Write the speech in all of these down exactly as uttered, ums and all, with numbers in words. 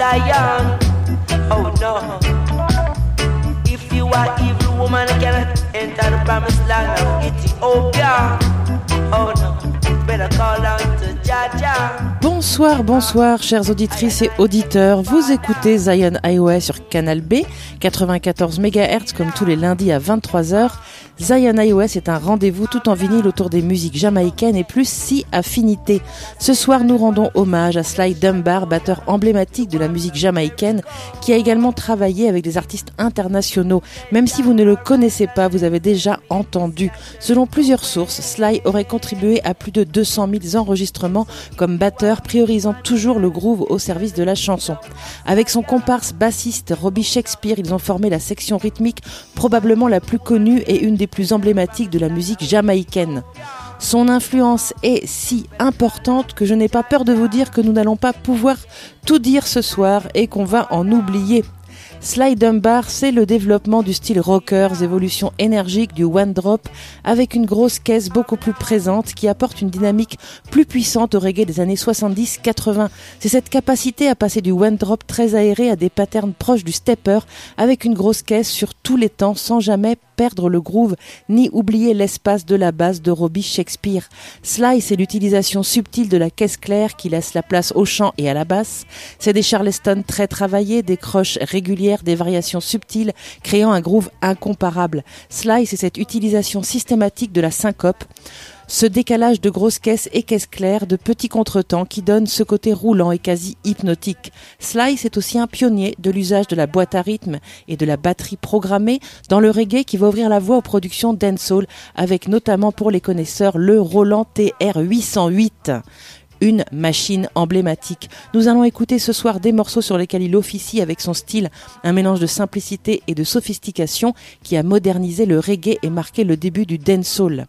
Zion. Oh no. If you are evil woman, cannot enter the promised land of Ethiopia. Oh no. Better call out to Jaja. Bonsoir, bonsoir, chères auditrices et auditeurs. Vous écoutez Zion Highway sur Canal B, quatre-vingt-quatorze mégahertz comme tous les lundis à vingt-trois heures. Zion Highway, c'est un rendez-vous tout en vinyle autour des musiques jamaïcaines et plus si affinités. Ce soir, nous rendons hommage à Sly Dunbar, batteur emblématique de la musique jamaïcaine, qui a également travaillé avec des artistes internationaux. Même si vous ne le connaissez pas, vous avez déjà entendu. Selon plusieurs sources, Sly aurait contribué à plus de deux cent mille enregistrements comme batteur, priorisant toujours le groove au service de la chanson. Avec son comparse bassiste Robbie Shakespeare, ils ont formé la section rythmique probablement la plus connue et une des plus emblématiques de la musique jamaïcaine. Son influence est si importante que je n'ai pas peur de vous dire que nous n'allons pas pouvoir tout dire ce soir et qu'on va en oublier. Sly Dunbar, c'est le développement du style rockers, évolution énergique du one drop avec une grosse caisse beaucoup plus présente qui apporte une dynamique plus puissante au reggae des années soixante-dix quatre-vingts. C'est cette capacité à passer du one drop très aéré à des patterns proches du stepper avec une grosse caisse sur tous les temps sans jamais perdre le groove ni oublier l'espace de la basse de Robbie Shakespeare. Sly, c'est l'utilisation subtile de la caisse claire qui laisse la place au chant et à la basse. C'est des charleston très travaillés, des croches régulières, des variations subtiles, créant un groove incomparable. Sly, c'est cette utilisation systématique de la syncope, ce décalage de grosses caisses et caisses claires, de petits contretemps qui donne ce côté roulant et quasi hypnotique. Sly, c'est aussi un pionnier de l'usage de la boîte à rythme et de la batterie programmée dans le reggae qui va ouvrir la voie aux productions dancehall, avec notamment pour les connaisseurs le Roland T R huit cent huit. Une machine emblématique. Nous allons écouter ce soir des morceaux sur lesquels il officie avec son style, un mélange de simplicité et de sophistication qui a modernisé le reggae et marqué le début du dancehall.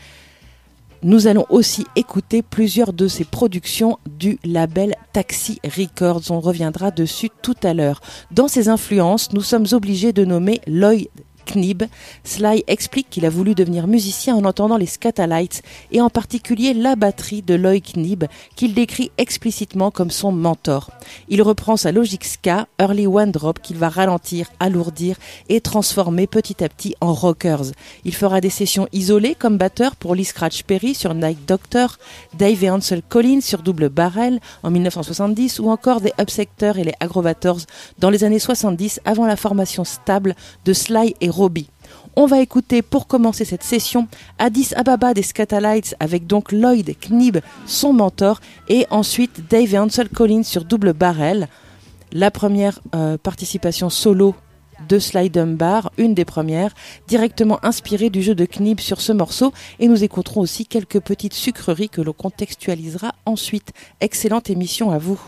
Nous allons aussi écouter plusieurs de ses productions du label Taxi Records. On reviendra dessus tout à l'heure. Dans ses influences, nous sommes obligés de nommer Lloyd Knibb. Sly explique qu'il a voulu devenir musicien en entendant les Skatalites et en particulier la batterie de Lloyd Knibb qu'il décrit explicitement comme son mentor. Il reprend sa logique ska, early one drop qu'il va ralentir, alourdir et transformer petit à petit en rockers. Il fera des sessions isolées comme batteur pour Lee Scratch Perry sur Night Doctor, Dave et Ansel Collins sur Double Barrel en dix-neuf cent soixante-dix ou encore des Upsetters et les Aggrovators dans les années soixante-dix avant la formation stable de Sly et Robbie. On va écouter pour commencer cette session Addis Ababa des Skatalites avec donc Lloyd Knibb, son mentor, et ensuite Dave et Ansel Collins sur Double Barrel. La première euh, participation solo de Sly Dunbar, une des premières, directement inspirée du jeu de Knibb sur ce morceau, et nous écouterons aussi quelques petites sucreries que l'on contextualisera ensuite. Excellente émission à vous.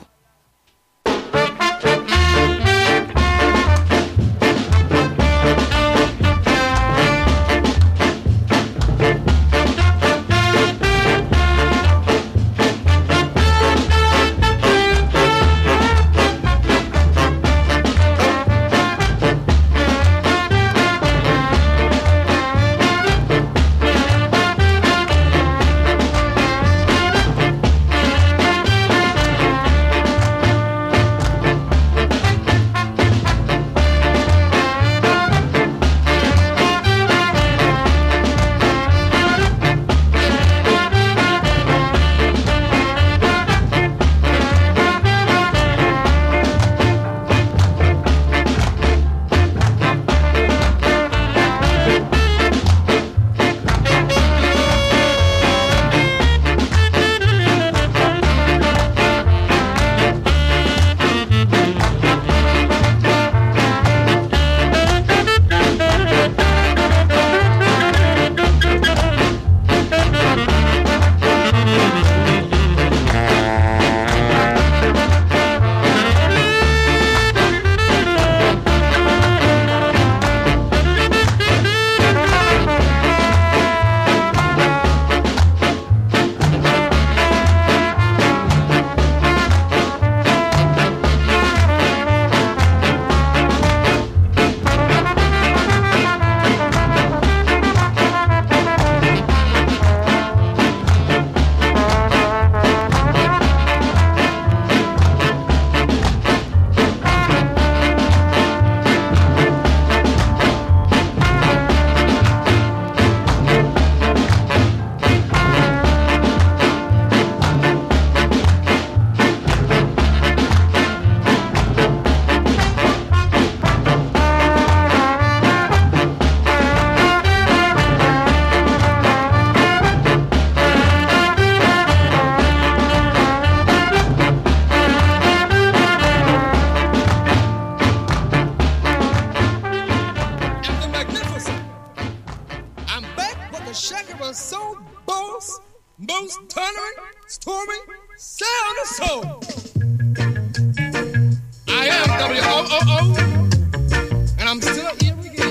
most thundering, stormy sound of soul. I am W O O O, and I'm still here again.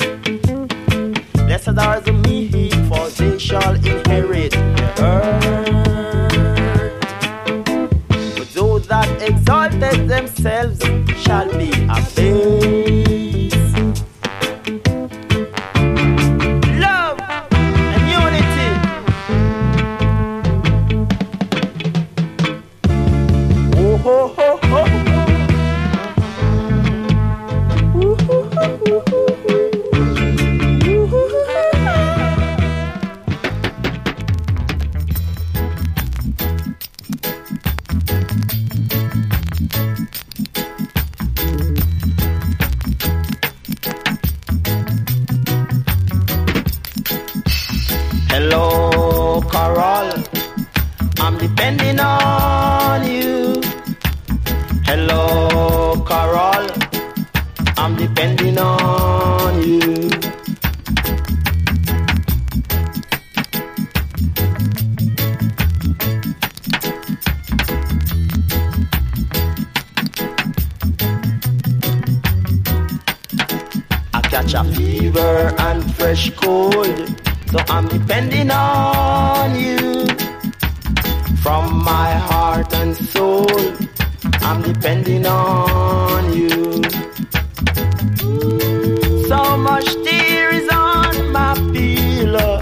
Blessed are the meek, for they shall inherit the earth. I'm depending on you. Hello, Carol, I'm depending on you. I catch a fever and fresh cold, so I'm depending on you. From my heart and soul, I'm depending on you. So much tears on my pillow,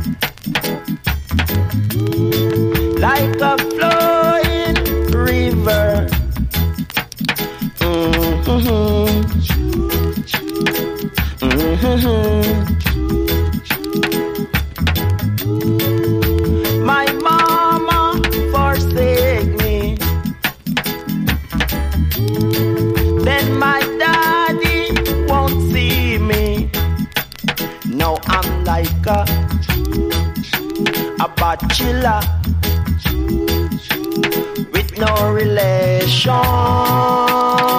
like a flowing river. Mm-hmm. Mm-hmm. My mama forsake me, then my daddy won't see me. Now I'm like a, a bachelor with no relation.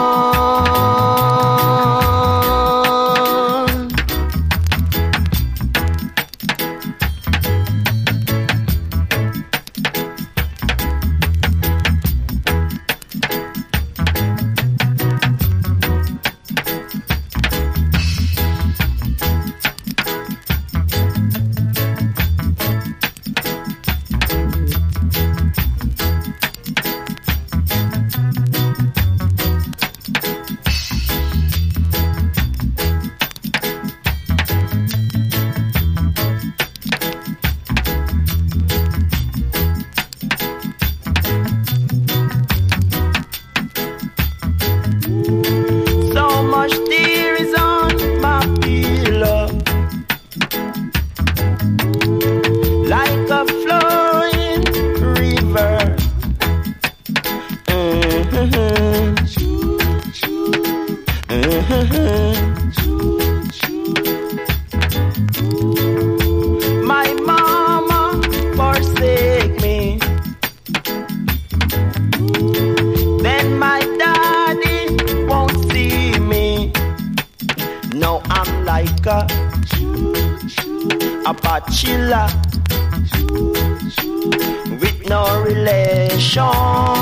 My mama forsake me, then my daddy won't see me. Now I'm like a, a bachelor with no relation.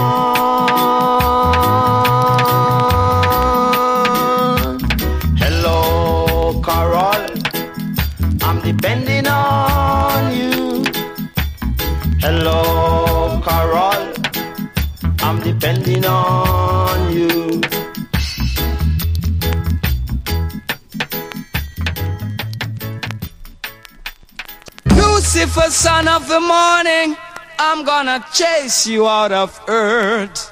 Hello, Carol, I'm depending on you. Hello, Carol, I'm depending on you. Lucifer, son of the morning, I'm gonna chase you out of earth.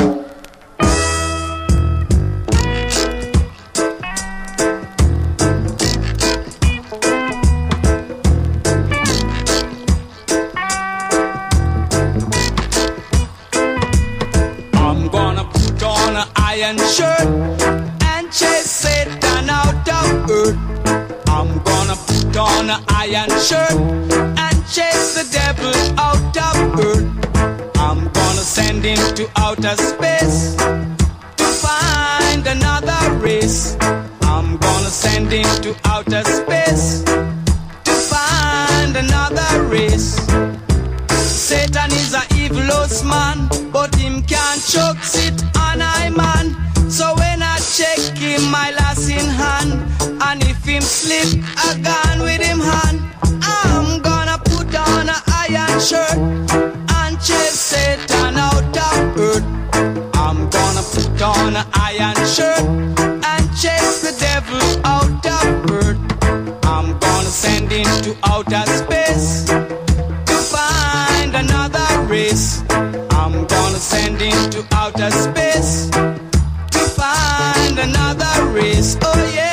I'm gonna put on an iron shirt and chase Satan out of earth. I'm gonna put on an iron shirt and chase the devil out of earth. I'm gonna send him to outer space to find another race. I'm gonna send him to outer space to find another race. Satan is a evilous man, but him can't choke sit on I man. So when I check him, my lass in hand, and if him slip, I gone with him hand. I'm gonna put on an iron shirt and chase Satan out of earth. I'm gonna put on an iron shirt and chase the devil out of earth. I'm gonna send him to outer space to find another race. I'm gonna send him to outer space to find another race. Oh yeah.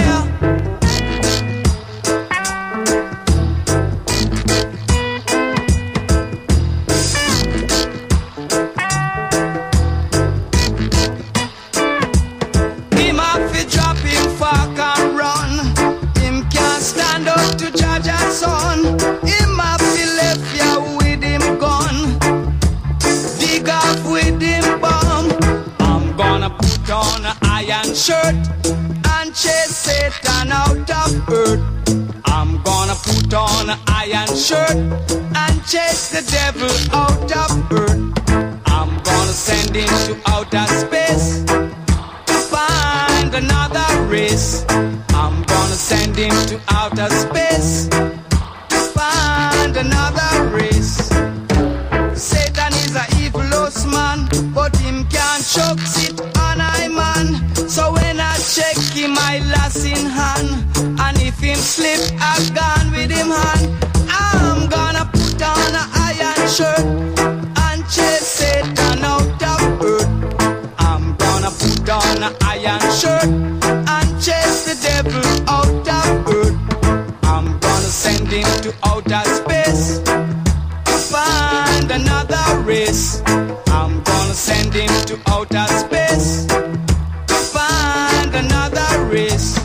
shirt and chase Satan out of earth. I'm gonna put on an iron shirt and chase the devil out of earth. I'm gonna send him to outer space to find another race. I'm gonna send him to outer space to find another race. Satan is a evil man, but him can't choke it on I man. So when I check him, I lost in hand, and if him slip, I've gone with him hand. I'm gonna put on an iron shirt and chase Satan out of earth. I'm gonna put on an iron shirt and chase the devil out of earth. I'm gonna send him to outer space to find another race. I'm gonna send him to outer space to find another race.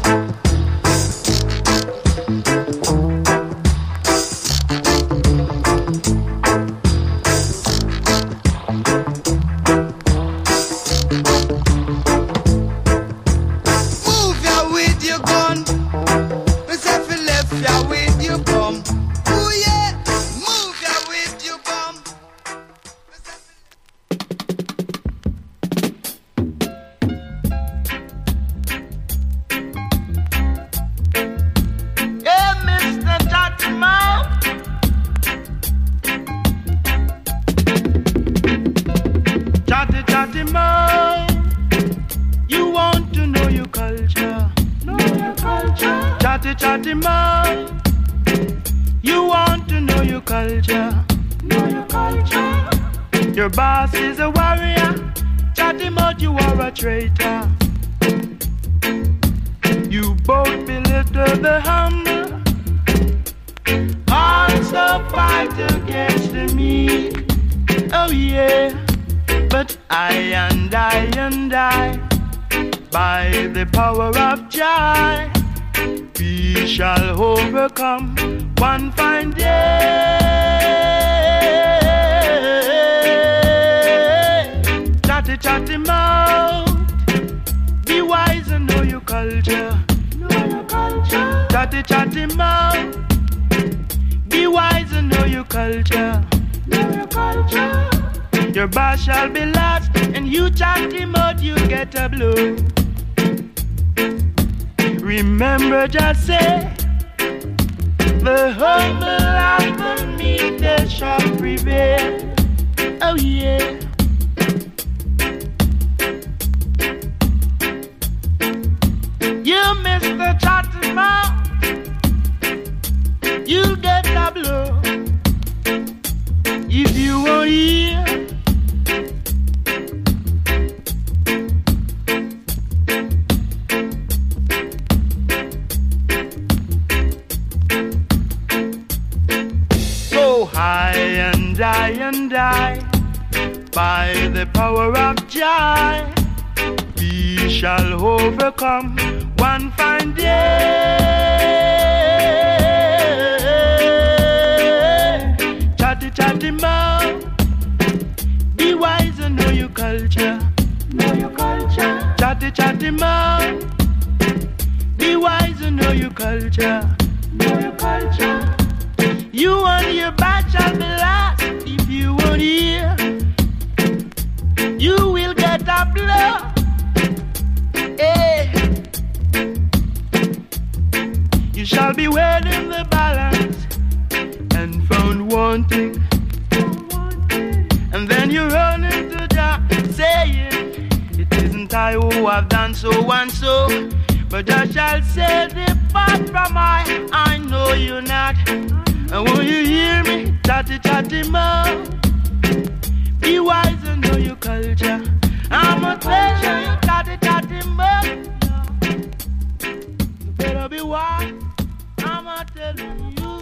Move ya with your gun, cause if you left ya with your bum. Ooh yeah, move ya with your bum. You want to know your culture, know your culture. Chatty chatty man, you want to know your culture, know your culture. Your boss is a warrior, chatty mouth, you are a traitor. You both belittle the humble, also fight against the meek. Oh yeah. But I and I and I, by the power of Jah, we shall overcome one fine day. Chatty chatty mouth, be wise and know your culture. Know your culture. Chatty chatty mouth, be wise and know your culture. Know your culture. Your boss shall be last, and you chatty mouth, you get a blow. Remember, just say, the humble and the meek, they shall prevail. Oh yeah. You miss the chatty mouth, you get a blow. If you won't hear, I and I and I, by the power of Jah, we shall overcome one fine day. Chatty chatty mouth, be wise and know your culture. Know your culture. Chatty chatty mouth, be wise and know your culture. Know your culture. You and your batch shall be last. If you won't hear, you will get a blow. Hey. You shall be weighed in the balance and found wanting. And then you run into Jah, saying, it isn't I who have done so and so, but Jah shall say, depart from I, I know you not. And will you hear me? Chatty chatty mouth, be wise and know your culture. I'm a tell you, chatty chatty mouth, you better be wise. I'm a telling you.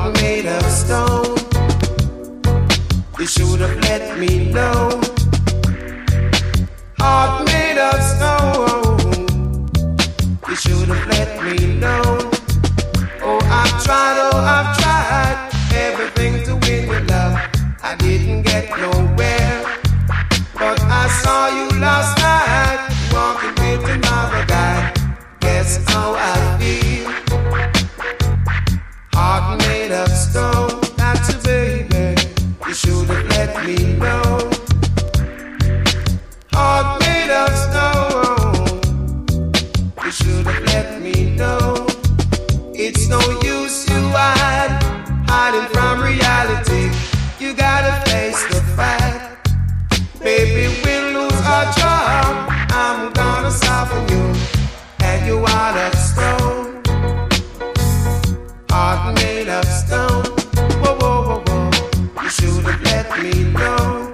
heart made of stone. You should have let me know. Heart made of stone. You should have let me know. Oh, I've tried, oh, I've tried everything to win your love. I didn't get nowhere, but I saw you last night walking with another guy. Guess how I feel. Heart made of stone. That's a baby. You should have let me know. Heart made of stone. You should have let me know. It's no use you hide, hiding from reality. You gotta face the fact. Baby, we'll lose our job. I'm gonna soften you, and you out of stone. Heart made of stone. Whoa, whoa, whoa, whoa. You should have let me know.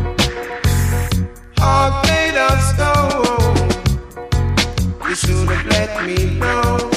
Heart made of stone. You should have let me know.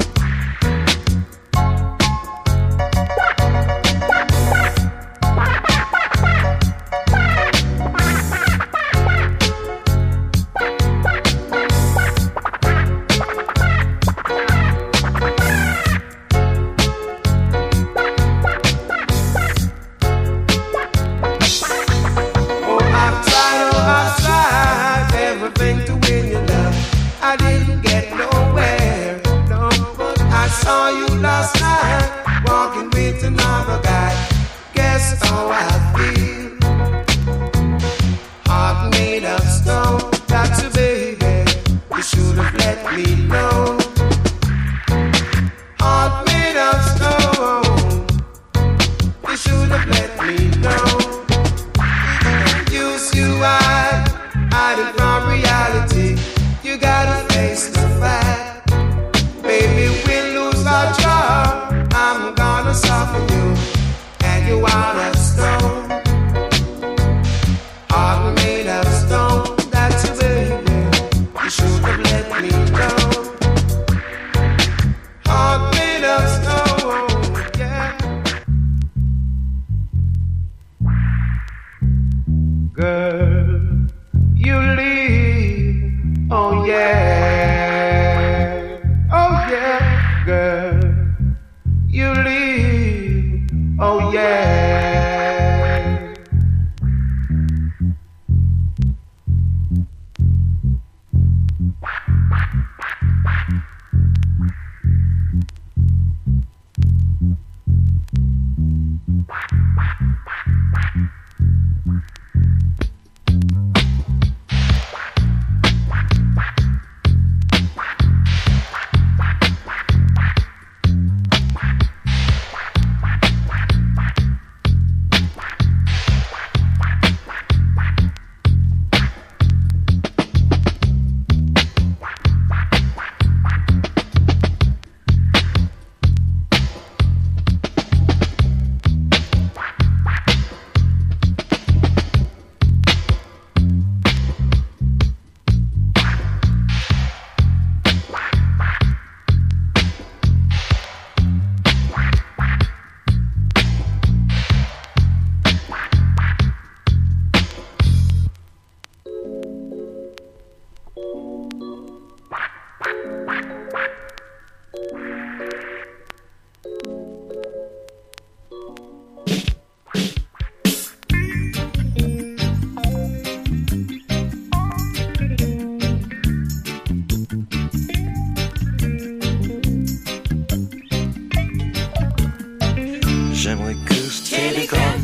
J'aimerais que ce télégramme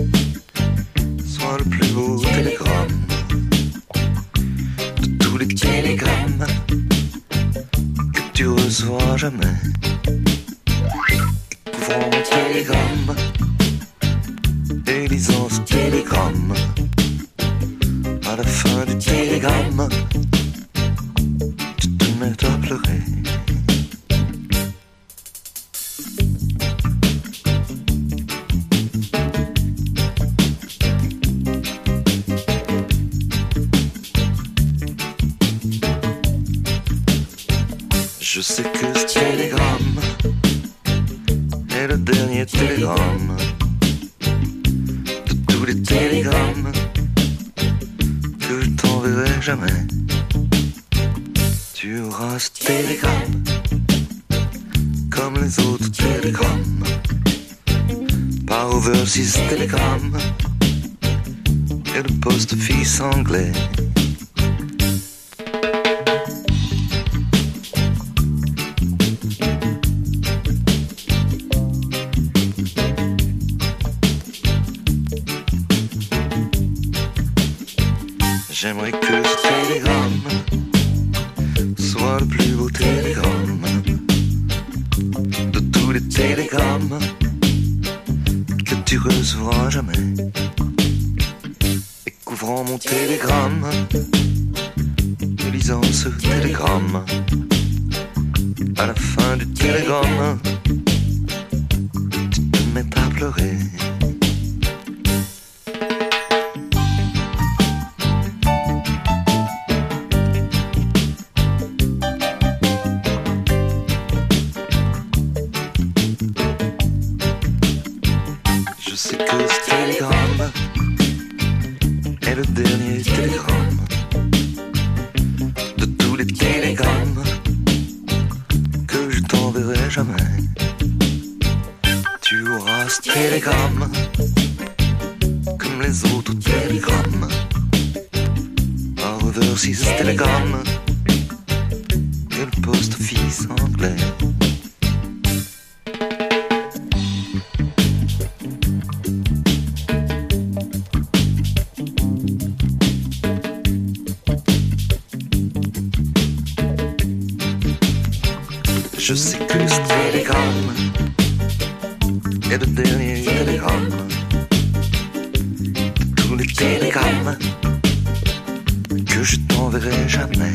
soit le plus beau télégramme de tous les télégrammes que tu reçois jamais. Écouvrons mon télégramme et lisons ce télégramme. À la fin du télégramme, tu te mets à pleurer. Je sais que ce télégramme est le dernier télégramme de tous les télégrammes que je t'enverrai jamais. Tu auras ce télégramme comme les autres télégrammes, par Overseas Telegram et le post-office anglais. J'aimerais que ce télégramme soit le plus beau télégramme de tous les télégrammes que tu recevras jamais. Et couvrant mon télégramme, et lisant ce télégramme, à la fin du télégramme, tu te mets à pleurer. Je sais que ce télégramme est le dernier télégramme de tous les télégrammes que je t'enverrai jamais. Tu auras ce télégramme comme les autres télégrammes, par Overseas Telegram et le post-office anglais. Je sais que ce télégramme est le dernier télégramme de tous les télégrammes que je t'enverrai jamais.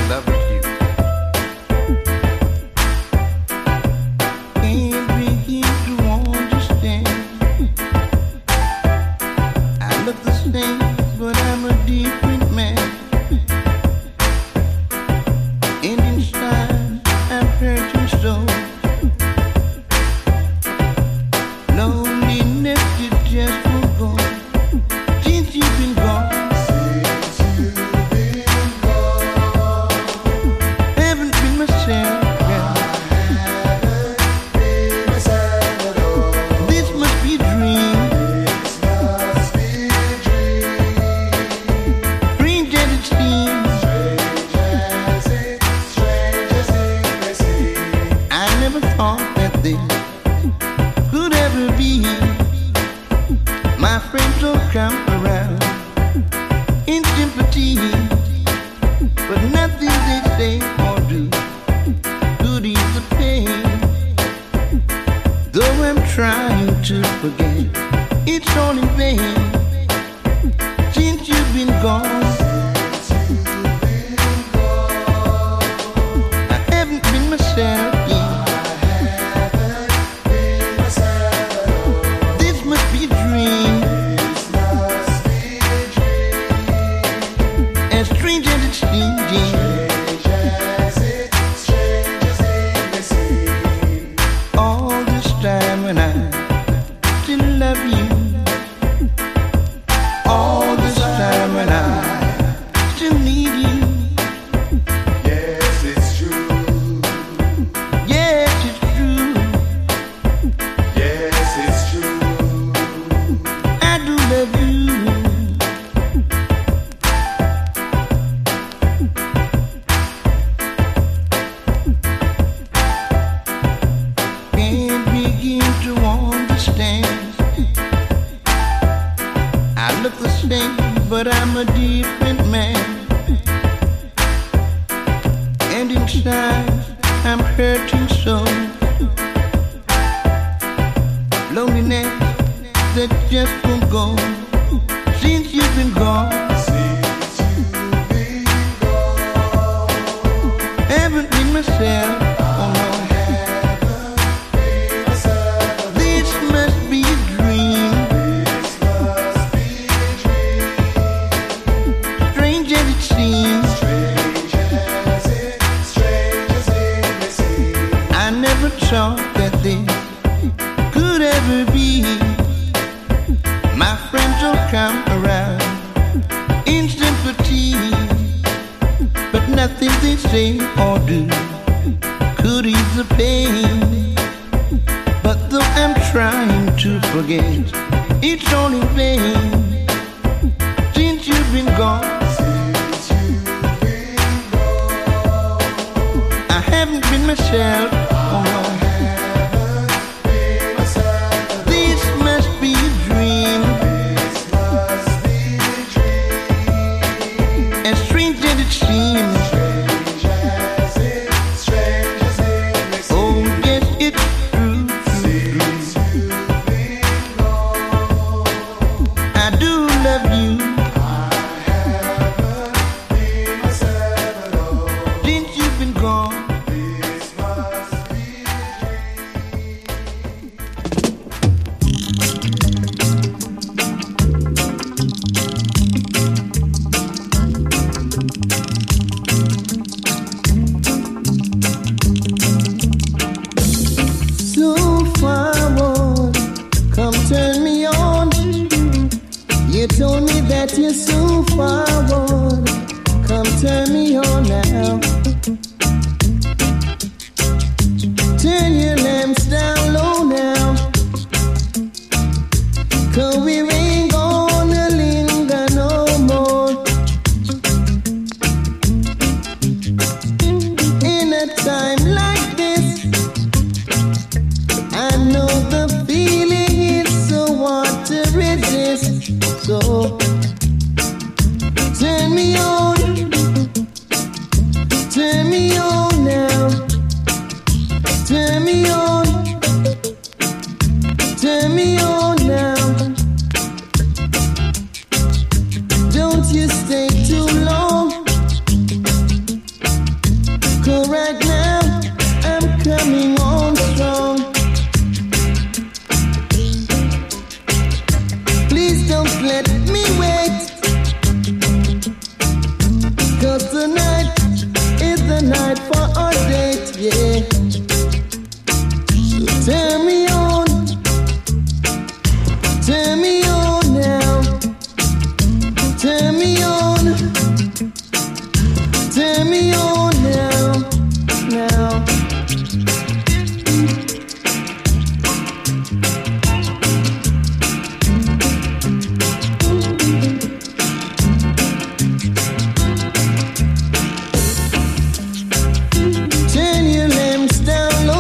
Can't begin friends don't come around in sympathy, but nothing they say or do could ease the pain. Though I'm trying to forget, it's all in vain. Since you've been gone, I haven't been myself.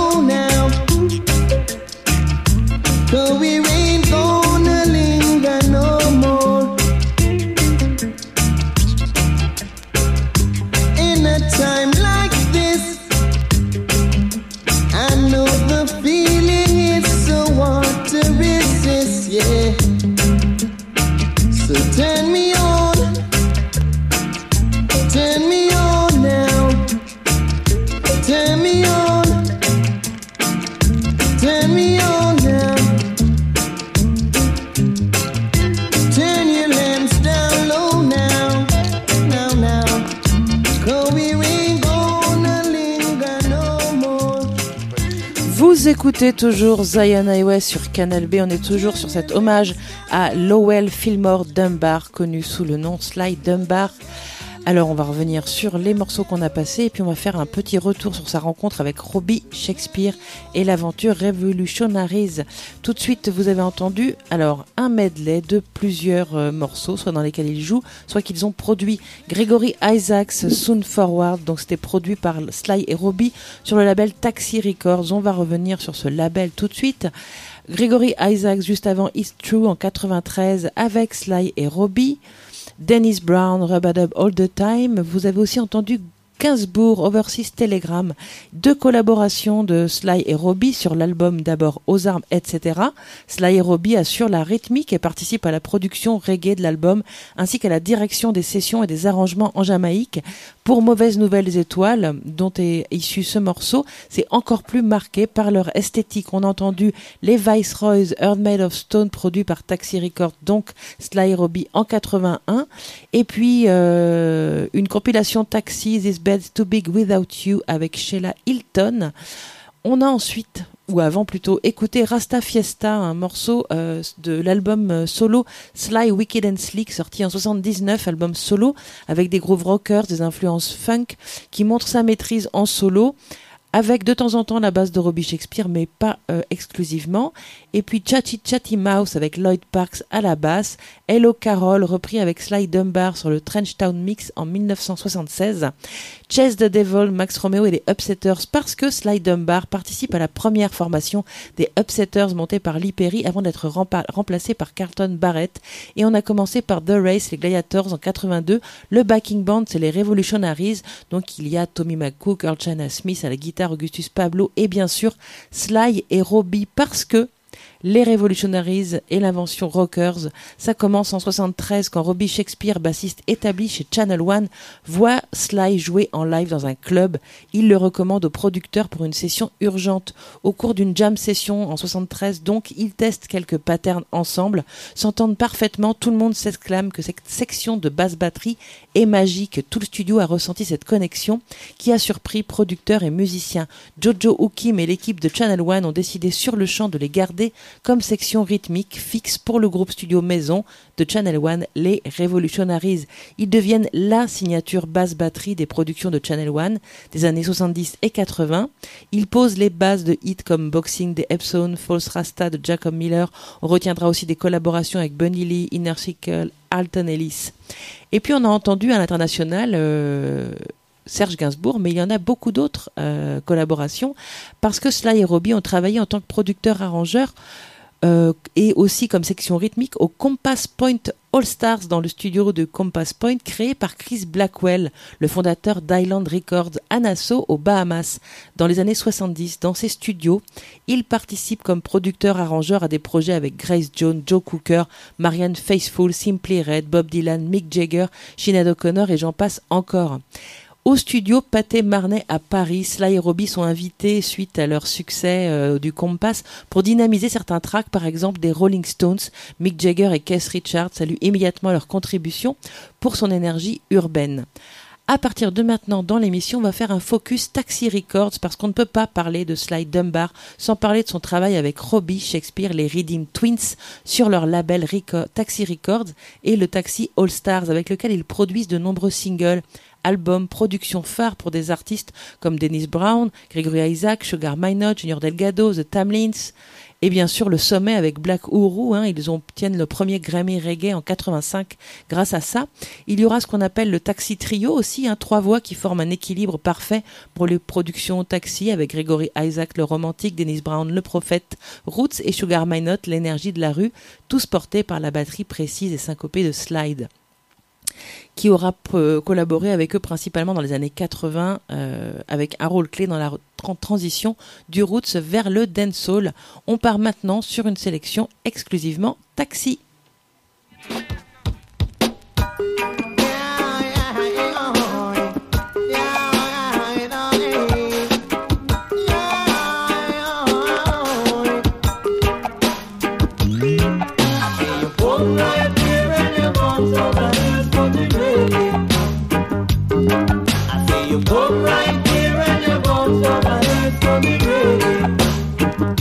So we ain't gonna linger no écoutez toujours Zion Highway sur Canal B. On est toujours sur cet hommage à Lowell Fillmore Dunbar, connu sous le nom Sly Dunbar. Alors on va revenir sur les morceaux qu'on a passés et puis on va faire un petit retour sur sa rencontre avec Robbie Shakespeare et l'aventure Revolutionaries. Tout de suite vous avez entendu alors un medley de plusieurs euh, morceaux, soit dans lesquels ils jouent, soit qu'ils ont produit. Gregory Isaacs, Soon Forward, donc c'était produit par Sly et Robbie sur le label Taxi Records. On va revenir sur ce label tout de suite. Gregory Isaacs juste avant It's True en quatre-vingt-treize avec Sly et Robbie. Dennis Brown, Rub-a-Dub All the Time. Vous avez aussi entendu Gainsbourg, Overseas Telegram, deux collaborations de Sly et Robbie sur l'album d'abord Aux armes, et cetera. Sly et Robbie assurent la rythmique et participent à la production reggae de l'album, ainsi qu'à la direction des sessions et des arrangements en Jamaïque. Pour Mauvaises Nouvelles Étoiles, dont est issu ce morceau, c'est encore plus marqué par leur esthétique. On a entendu les Viceroys, Earth Made of Stone, produits par Taxi Records, donc Sly et Robbie en quatre-vingt-un. Et puis, euh, une compilation Taxi, This Bed's Too Big Without You, avec Sheila Hilton. On a ensuite, ou avant plutôt, écouté Rasta Fiesta, un morceau euh, de l'album euh, solo Sly, Wicked and Slick, sorti en soixante-dix-neuf, album solo, avec des grooves rockers, des influences funk, qui montrent sa maîtrise en solo, avec de temps en temps la basse de Robbie Shakespeare, mais pas euh, exclusivement. Et puis Chatty Chatty Mouse avec Lloyd Parks à la basse, Hello Carol repris avec Sly Dunbar sur le Trench Town Mix en dix-neuf cent soixante-seize, Chase the Devil, Max Romeo et les Upsetters, parce que Sly Dunbar participe à la première formation des Upsetters montée par Lee Perry avant d'être rempa- remplacé par Carlton Barrett. Et on a commencé par The Race, les Gladiators en quatre-vingt-deux, le backing band c'est les Revolutionaries, donc il y a Tommy McCook, Earl Chana Smith à la guitare, Augustus Pablo et bien sûr Sly et Robbie, parce que les Revolutionaries et l'invention Rockers, ça commence en soixante-treize quand Robbie Shakespeare, bassiste établi chez Channel One, voit Sly jouer en live dans un club. Il le recommande au producteur pour une session urgente. Au cours d'une jam session en soixante-treize, donc, ils testent quelques patterns ensemble, s'entendent parfaitement, tout le monde s'exclame que cette section de basse batterie est magique. Tout le studio a ressenti cette connexion qui a surpris producteurs et musiciens. Jojo Hukim et l'équipe de Channel One ont décidé sur le champ de les garder comme section rythmique fixe pour le groupe studio maison de Channel One, les Revolutionaries. Ils deviennent la signature basse-batterie des productions de Channel One des années soixante-dix et quatre-vingts. Ils posent les bases de hits comme Boxing des Epson, False Rasta de Jacob Miller. On retiendra aussi des collaborations avec Bunny Lee, Inner Circle, Alton Ellis. Et puis on a entendu à l'international euh, Serge Gainsbourg, mais il y en a beaucoup d'autres euh, collaborations, parce que Sly et Robbie ont travaillé en tant que producteurs-arrangeurs euh, et aussi comme section rythmique au Compass Point All Stars dans le studio de Compass Point créé par Chris Blackwell, le fondateur d'Island Records à Nassau aux Bahamas. Dans les années soixante-dix, dans ces studios, il participe comme producteur-arrangeur à des projets avec Grace Jones, Joe Cooker, Marianne Faithfull, Simply Red, Bob Dylan, Mick Jagger, Sinéad O'Connor et j'en passe encore. Au studio Pathé Marnay à Paris, Sly et Robbie sont invités suite à leur succès euh, du Compass pour dynamiser certains tracks, par exemple des Rolling Stones. Mick Jagger et Keith Richards saluent immédiatement leur contribution pour son énergie urbaine. À partir de maintenant, dans l'émission, on va faire un focus Taxi Records parce qu'on ne peut pas parler de Sly Dunbar sans parler de son travail avec Robbie Shakespeare, les Redeem Twins, sur leur label Record, Taxi Records et le Taxi All Stars, avec lequel ils produisent de nombreux singles, albums, productions phares pour des artistes comme Dennis Brown, Gregory Isaacs, Sugar Minott, Junior Delgado, The Tamlins, et bien sûr le sommet avec Black Uhuru, hein, ils obtiennent le premier Grammy Reggae en quatre-vingt-cinq grâce à ça. Il y aura ce qu'on appelle le Taxi Trio aussi, hein, trois voix qui forment un équilibre parfait pour les productions Taxi avec Gregory Isaacs, le romantique, Dennis Brown, le prophète, Roots et Sugar Minott, l'énergie de la rue, tous portés par la batterie précise et syncopée de Slide, qui aura euh, collaboré avec eux principalement dans les années quatre-vingts, euh, avec un rôle clé dans la tra- transition du roots vers le dancehall. On part maintenant sur une sélection exclusivement Taxi. You come right here and your bones over here for the rain.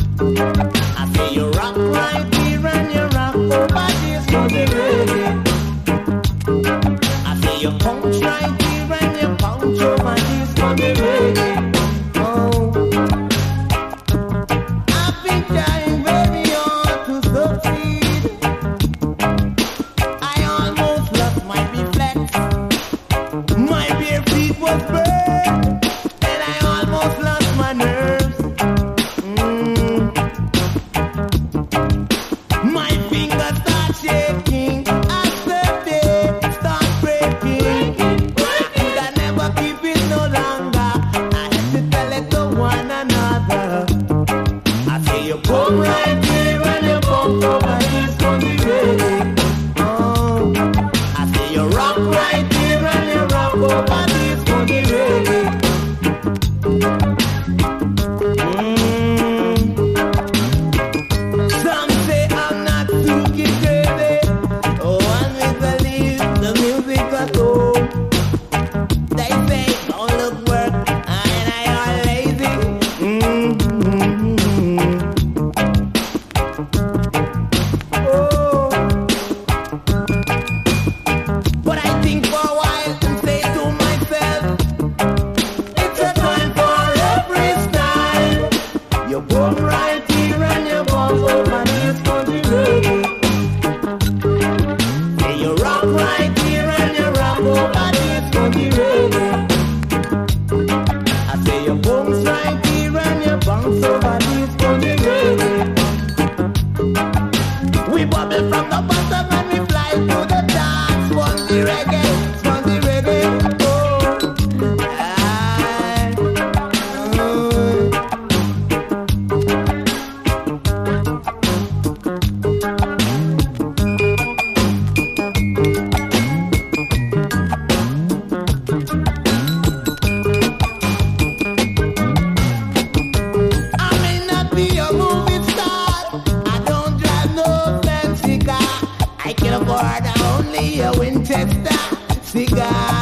test that cigar.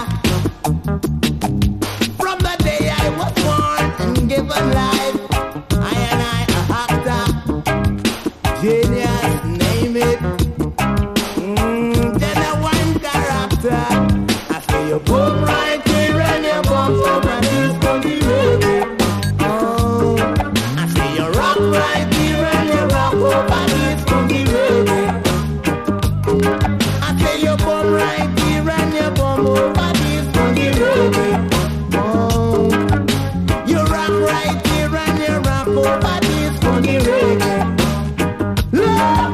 From the day I was born and given life, I and I a actor, genius, name it. Mm, then a one character. I say you come right here and you come over this country reggae. Oh, I say you rock right here and you rock over this country reggae. I say you come right here and you come over this country reggae. Oh, you rock right here and you rock over this country reggae. Love.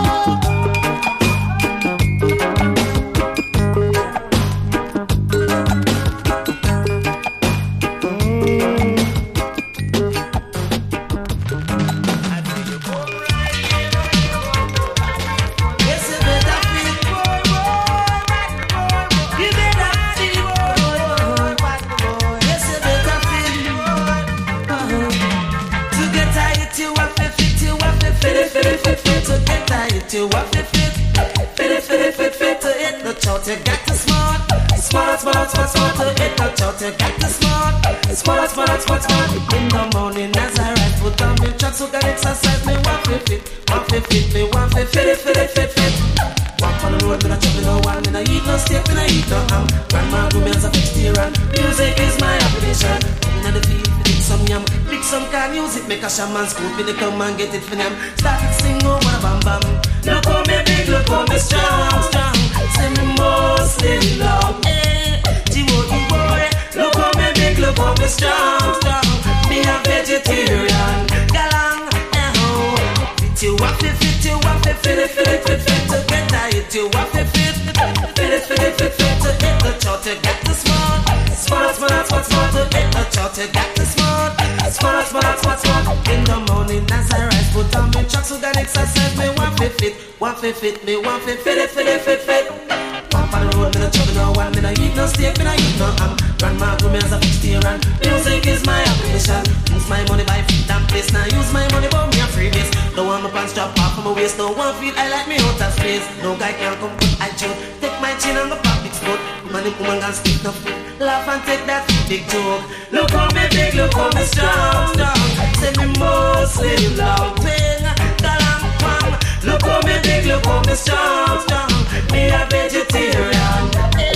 You want to fit, fit it, fit it, fit, fit to hit the chart. You got to smart, smart, smart, smart, smart to hit the chart. You got to smart, smart, smart, smart, smart. In the morning as I ride, put on my tracks, so can exercise me. Want to fit, want to fit, me want to fit it, fit it, fit, fit. Walk on the road, me not chop no one, me not eat no steak, me not eat no ham. Grandma do me as a vegetarian. Music is my occupation. Inna the field, pick some yam, pick some can use it, make a shaman scoop me, they come and get it for them. Start it sing over a bam bam. Look how me big, look how me strong, strong. Say me mostly love, eh. G-O-E boy. Look how me big, look how me strong, strong. Me a vegetarian, galang, eh ho. Fit you up, fit, fit you up, fit, fit it, fit it, fit, fit to get tight. You up, fit, fit, fit it, fit it, fit, fit to hit the chart. You got the smart, smart, smart, smart, smart to hit the chart. You got the smart, smart, smart, smart, smart. In the morning as I rise, put on me tracks, so that exercise me want fit, fit. Want fit, fit me, want fit, fit it, fit it, fit, fit. Walk on the road, me not chop no one, me not eat no steak, me not eat no ham. Grandma grew me as a vegetarian. Music is my occupation. Use my money buy food and place. Now use my money buy me a free base. Don't want my pants drop off from my waist. Don't want feel I like me out of space. No guy can come put I joke. Take my chin on the public spot. Money come and stick no foot. Laugh and take that big joke. Look how me big, look how me strong, strong. Say me mostly loving. Galang pang. Look how me big, look how me strong, strong. Me a vegetarian.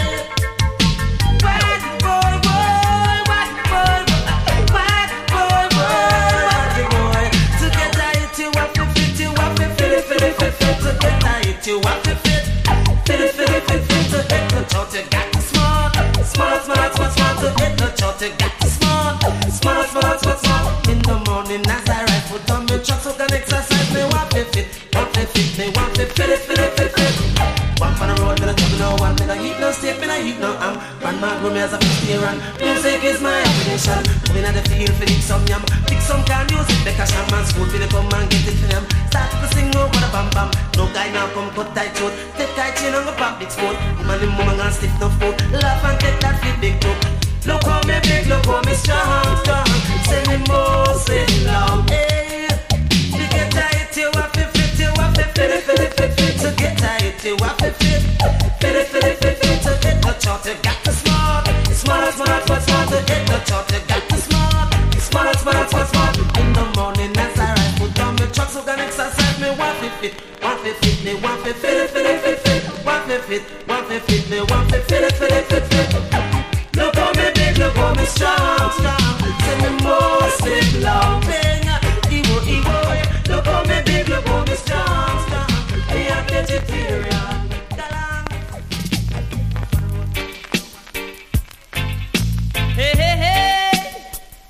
Bad boy, boy, bad boy, bad boy, boy, bad boy. To get tight, you have to fit, you have to fit it, fit it, fit it. To get tight, you have to fit, fit it, fit it, fit it. To hit the chart, you got to smart, smart, smart, smart, smart. To hit the chart, you got to smart, smart, smart, smart, smart. In the morning as I ride, put on my truck so can exercise. Me want to fit, want to fit, me want to fit it, fit it, fit it. Walk on the road, me not chop no one, me not eat no steak, me not eat no ham. Grandma grew me as a vegetarian. Music is my occupation. Moving at the field for dig some yam, pick some can use it, make a shaman school for the come and get it for them. Start to sing over the bam bam. No guy now come cut tight throat. Take tight chain on the public sport. Man him woman and stiff no foot. Laugh and take that fit big joke. Look how me big, look how me strong, strong. Say me mostly love, eh. To get tight, you have to fit, you have to fit it, fit it, fit it. To get tight, you have to fit, fit it, fit it, fit it. To hit the chart, you got to smart, smart, smart, smart, smart. To hit the chart, you got to smart, smart, smart, smart, smart. In the morning as I ride, put on my truck so can exercise. Me want to fit, want to fit, me want to fit it, fit it, fit it. Want to fit, want to fit, me want to fit it, fit it, fit it. Look how me big, look how me strong, strong. Say me mostly loving. Ewo, ewo. Look how me big, look how me strong, strong. Me a vegetarian. Hey, hey, hey.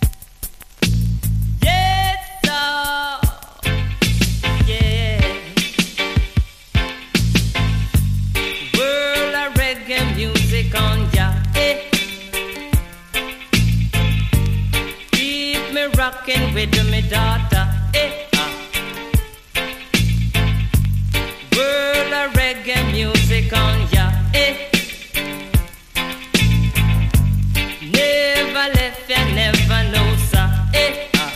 Yes, sir. Yeah. World of reggae music on ya. Hey. Rockin' with me daughter, eh, ah. World of reggae music on ya, eh. Never left ya, never know, sir, eh, ah.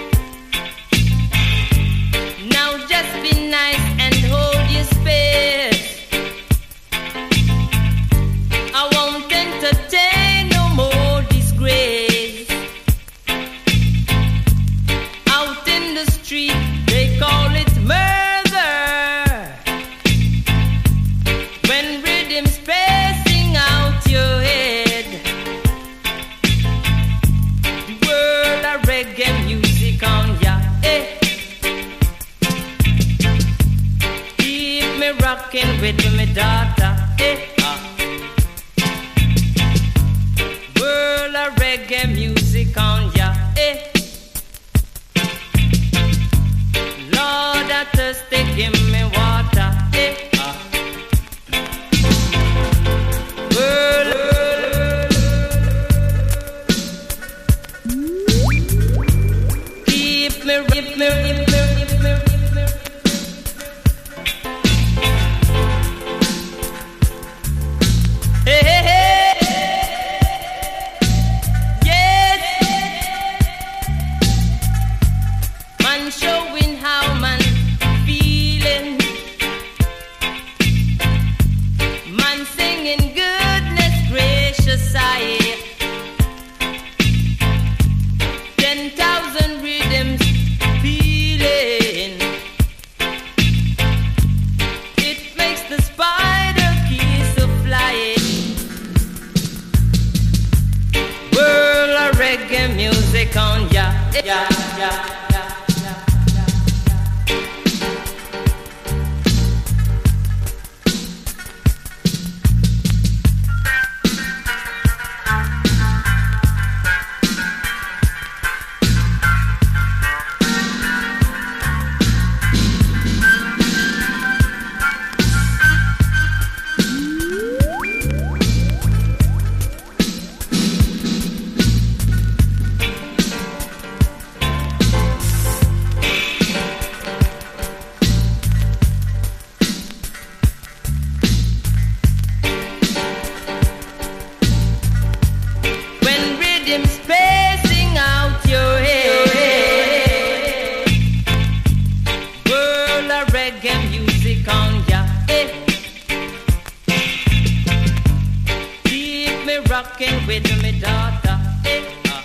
Now just be nice and hold your space. me rocking with my daughter. Hey, ah. World of reggae music on ya. Hey. Lord, I thirsty, give me water. Hey, ah. World, keep me, keep me, keep me, keep me. Hey, hey, hey. Yes. Man showing how man feeling. Man singing goodness gracious I. Ten thousand rhythms feeling. It makes the spider keys of flying. World of reggae music on ya, ya, ya, ya, ya, ya, ya. When rhythm's spacing out your head, world of reggae music on ya. Eh. Keep me rocking with me daughter. Eh. Ah.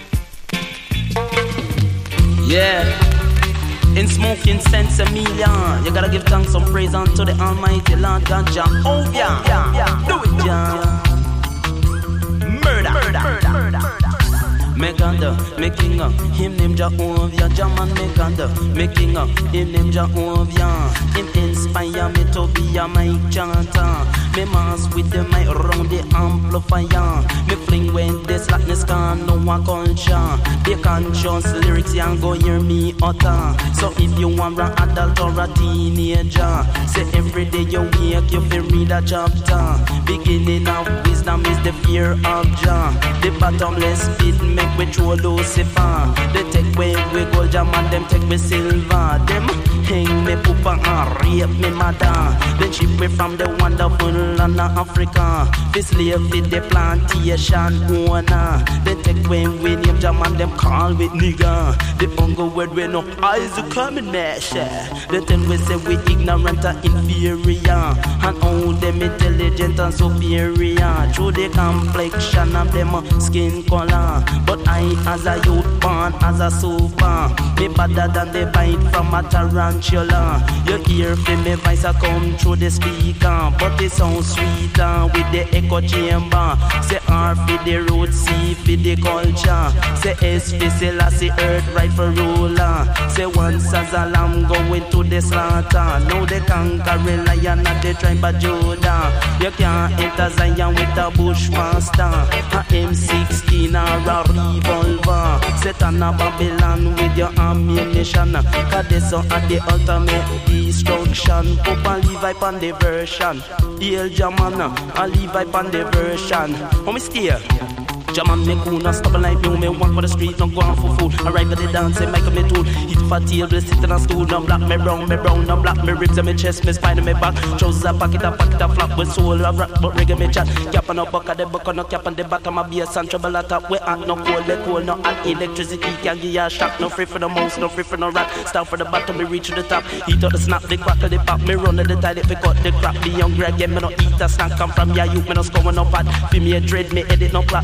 Yeah. In smoking sense a million, you gotta give thanks and praise unto the Almighty Lord God Jah. Oh yeah, yeah, yeah. Do it, Jah. Murder, murder, murder, murder. Make under, making up, him name Jehovah, Jaman make under, making up, him name Jehovah. Him inspire me to be a mic chanter. Me mass with the mic round the amplifier. Me fling when the slackness can know a culture. Be conscious lyrics and go hear me utter. So if you want an adult or a teenager, say every day you wake you feel read a chapter. Beginning of wisdom is the fear of Jah. The bottomless pit make we throw Lucifer. They take away we gold jam and them take me silver. Them hang me poopa and rape me mother. Then ship me from the wonderful land of Africa. This slave with the plantation owner. They take away we name jam and them call with nigga. The bungle word we no eyes to come in there. They tell we say we ignorant and inferior, and all them intelligent and superior. Through the complexion of them skin color. But I as a youth born as a super, me better than the bite from a tarantula. You hear from me voice a come through the speaker, but it sounds sweeter with the echo chamber. Say R for the road, C for the culture. Say S for Selassie, earth right for ruler. Say once as a lamb going to the slaughter. Now they conquer lion at the tribe of Judah. You can't enter Zion with a bushmaster, a M sixteen or a revolver. Set on a Babylon with your ammunition. Cause this are the ultimate destruction. Papa Levi on the version. Hail Jamana, I Levi on the version. How me stay? Jaman me cool, not stop like you. Me walk for the street, not go on for food. Arrive at the dance, and make me tool. Eat for table, sitting on stool. No black, me brown, me brown, no black. Me ribs and me chest, me spine and me back. Trousers a pocket, a pocket a flap. With soul a rock, but reggae me chat. Cap on a buck of the buck, no cap on the bottom of bass and trouble at top. We hot, no cold, we cold, no hot. Electricity can give you a shock. No free for the mouse, no free for no rat. Start for the bottom, me reach to the top. Eat out the snap, the crack of the pop. Me run at the tide, if we cut the crap. The young greg, yeah, me no eat a snack. Come from ya, you, me no score no pot. Feel me a dread, me edit no plot, no living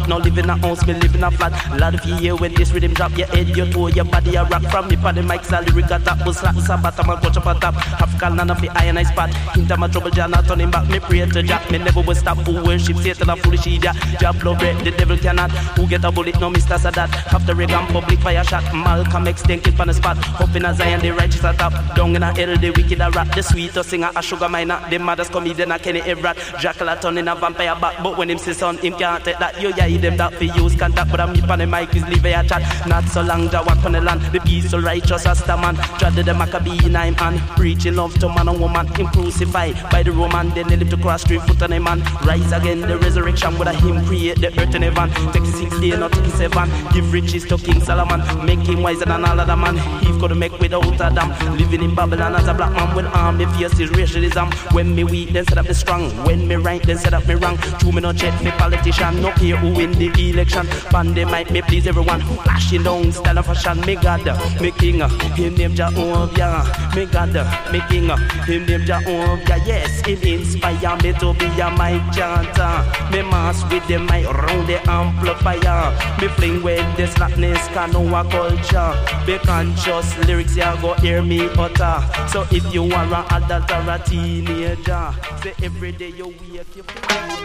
in a house, me live in a flat. Lord, if you hear when this rhythm drop, your head, your toe, your body, a rock. From me for the mic, so lyric a top. Bust slap, sabat, I'm a coach up a top. African land of the iron I spot. Into my trouble, Jah not turning back. Me pray to Jah, me never will stop. Who worship Satan, a foolish idiot. Jah blow bread, the devil cannot. Who get a bullet, no Mister Sadat. After Reagan, public fire shot. Malcolm X, then kill on the spot. Up in a Zion, the righteous a top. Down in a hell, the wicked a rap. The sweetest singer, a sugar miner. The mothers comedian, a Kenny Everett. Dracula turn in a vampire back. But when him say son, him can't take that. Yo, yeah, he them that for use contact. But I'm hip on the mic, is leave a chat. Not so long, Jah walk on the land. The peaceful, righteous, Rasta man. Dreaded the Maccabee in I'm hand. Preaching love to man and woman. Him crucified by the Roman. Then they live to cross three foot on a man. Rise again, the resurrection. With a him create the earth in heaven. Take six days, not take seven. Give riches to King Solomon. Make him wiser than all other man. He could make without a dam. Living in Babylon as a black man. When arm me fierce is racialism. When me weak, then set up me strong. When me right, then set up me wrong. True me no check me politician. No care who win the election. Pandemic me please everyone. Flashing down style and fashion. Me God, me King. Him name Jehovah. Me God, me King. Him name Jehovah. Yes, him inspire me to be a mic chanter. Me mass with the mic round the amplifier. Me fling with the slackness, can know a culture. Be conscious lyrics, you go hear me utter. So if you are an adult or a teenager, say every day you wake you.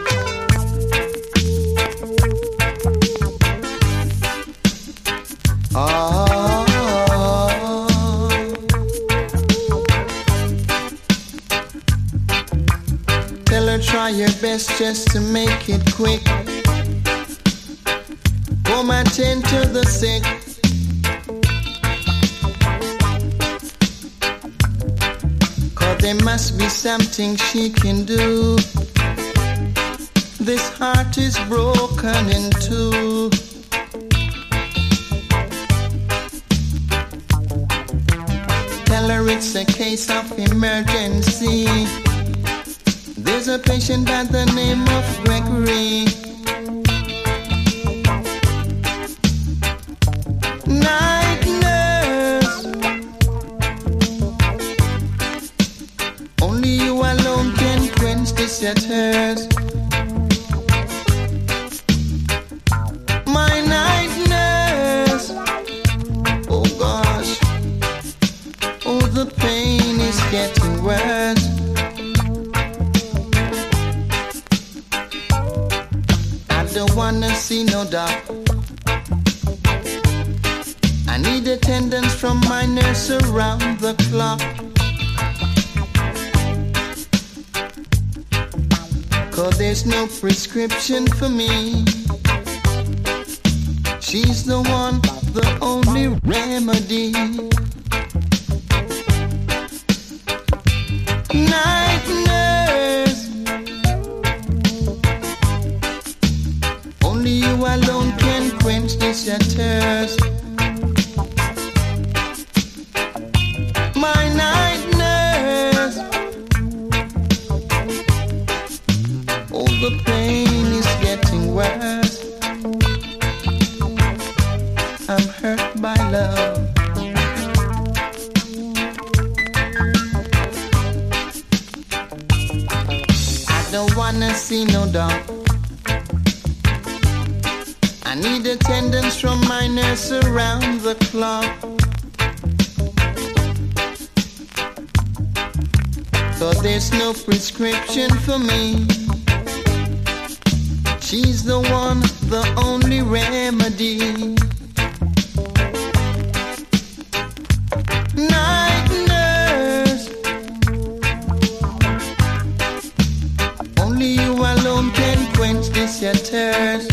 Ah. Tell her try your best just to make it quick. Come and tend to the sick. Cause there must be something she can do. This heart is broken in two. Tell her it's a case of emergency. There's a patient by the name of Gregory. Night nurse, only you alone can quench this at hers. My night nurse, oh gosh, oh the pain is getting worse. I don't wanna see no doctor. I need attendance from my nurse around the clock. Cause there's no prescription for me. She's the one, the only remedy. Night nurse, only you alone can quench this at thirst. My night nurse, oh the pain is getting worse. I'm hurt by love. I don't wanna see no dog. I need attendance from my nurse around the clock. So there's no prescription for me. She's the one, the only remedy. Night nurse, only you alone can quench this your thirst.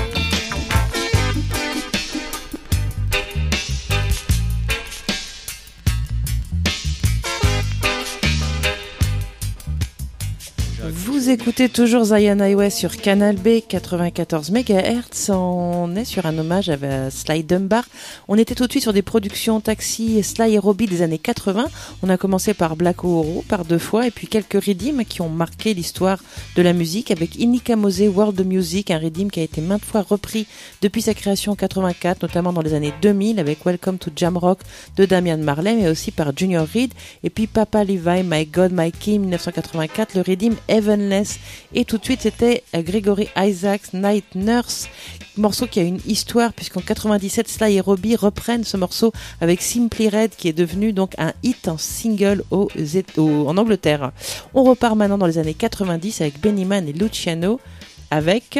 Vous écoutez toujours Zion Highway sur Canal B quatre-vingt-quatorze mégahertz. On est sur un hommage à Sly Dunbar. On était tout de suite sur des productions Taxi et Sly et Robbie des années quatre-vingts. On a commencé par Black Uhuru par deux fois et puis quelques rythms qui ont marqué l'histoire de la musique avec Inika Mose World Music, un rythme qui a été maintes fois repris depuis sa création en quatre-vingt-quatre, notamment dans les années deux mille avec Welcome to Jamrock de Damian Marley, mais aussi par Junior Reid. Et puis Papa Levi, My God, My King, dix-neuf cent quatre-vingt-quatre, le rythme Heavenless. Et tout de suite, c'était Gregory Isaacs, Night Nurse, morceau qui a une histoire puisqu'en quatre-vingt-dix-sept, Sly et Robbie reprennent ce morceau avec Simply Red qui est devenu donc un hit en single aux, aux, en Angleterre. On repart maintenant dans les années quatre-vingt-dix avec Benny Man et Luciano avec...